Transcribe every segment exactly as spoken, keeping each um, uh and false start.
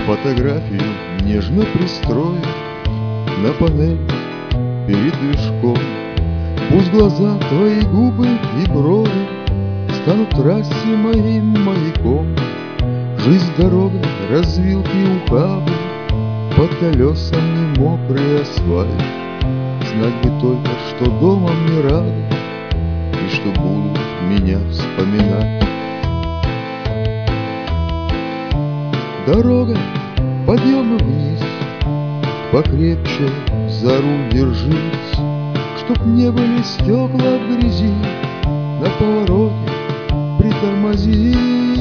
Фотографию нежно пристрою на панель перед движком. Пусть глаза, твои губы и брови станут трассе моим маяком. Жизнь дорога, развилки ухабы, под колесами мокрый асфальт. Знать бы только, что дома мне рады и что будут меня вспоминать. Дорога, подъем и вниз, покрепче за руль держись, чтоб не были стекла в грязи, на повороте притормози.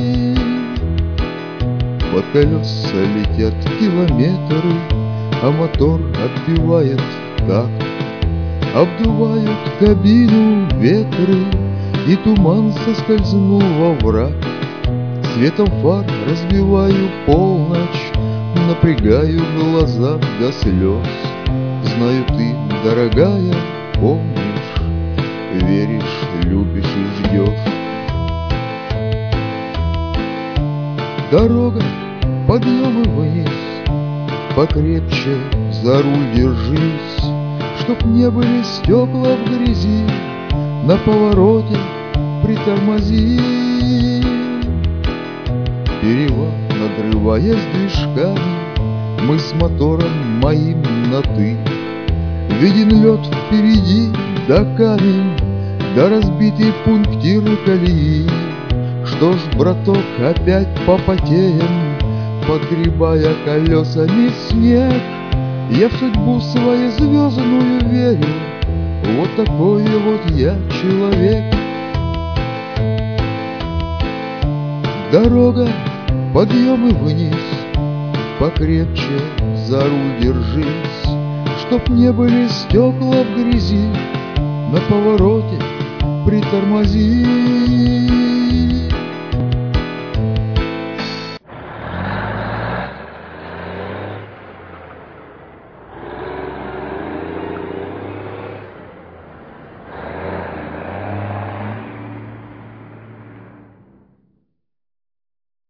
Под колеса летят километры, а мотор отбивает такт. Обдувают кабину ветры, и туман соскользнул во враг. Светом фар разбиваю полночь, напрягаю глаза до слез. Знаю, ты, дорогая, помнишь, веришь, любишь и ждешь. Дорога, подъем и вниз, покрепче за руль держись, чтоб не были стекла в грязи, на повороте притормози. Перевал, надрываясь движками, мы с мотором моим на «ты». Виден лед впереди, да камень, да разбитый пунктир колеи. Что ж, браток, опять попотеем, подгребая колесами снег. Я в судьбу свою звездную верю, вот такой вот я человек. Дорога, подъем и вниз, покрепче за руль держись, чтоб не были стекла в грязи, на повороте притормози.